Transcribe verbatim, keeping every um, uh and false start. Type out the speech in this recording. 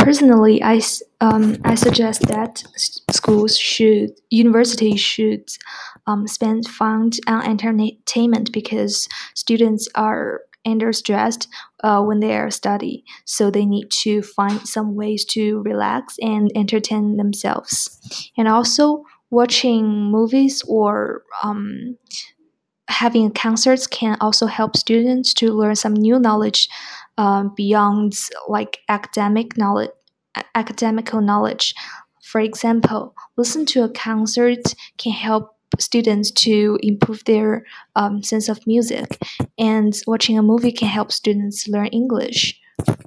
Personally, I, s- um, I suggest that s- schools should, universities should um, spend funds on entertainment because students are under stressed uh, when they are study. So they need to find some ways to relax and entertain themselves. And also, watching movies or um, having concerts can also help students to learn some new knowledge um, beyond like academic knowledge academical knowledge. For example, listen to a concert can help students to improve their um, sense of music, and watching a movie can help students learn English.